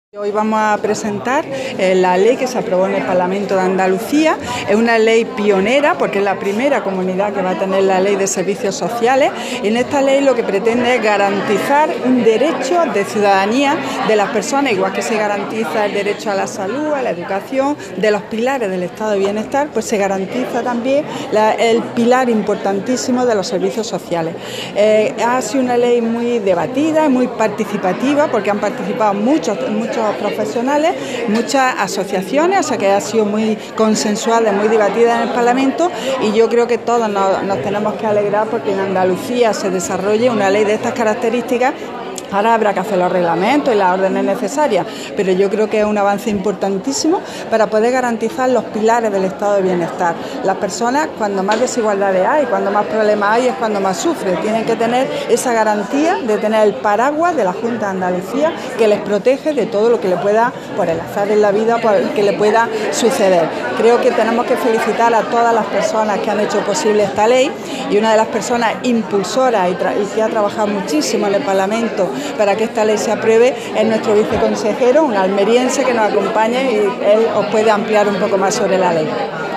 Hoy vamos a presentar la ley que se aprobó en el Parlamento de Andalucía. Es una ley pionera porque es la primera comunidad que va a tener la ley de servicios sociales. En esta ley lo que pretende es garantizar un derecho de ciudadanía de las personas, igual que se garantiza el derecho a la salud, a la educación, de los pilares del estado de bienestar, pues se garantiza también el pilar importantísimo de los servicios sociales. Ha sido una ley muy debatida, muy participativa, porque han participado muchos profesionales, muchas asociaciones, o sea que ha sido muy consensuada, muy debatida en el Parlamento, y yo creo que todos nos tenemos que alegrar porque en Andalucía se desarrolle una ley de estas características. Ahora habrá que hacer los reglamentos y las órdenes necesarias, pero yo creo que es un avance importantísimo para poder garantizar los pilares del estado de bienestar. Las personas, cuando más desigualdades hay, cuando más problemas hay, es cuando más sufren. Tienen que tener esa garantía de tener el paraguas de la Junta de Andalucía que les protege de todo lo que le pueda, por el azar en la vida, por el que le pueda suceder. Creo que tenemos que felicitar a todas las personas que han hecho posible esta ley, y una de las personas impulsoras y que ha trabajado muchísimo en el Parlamento para que esta ley se apruebe es nuestro viceconsejero, un almeriense que nos acompaña, y él os puede ampliar un poco más sobre la ley.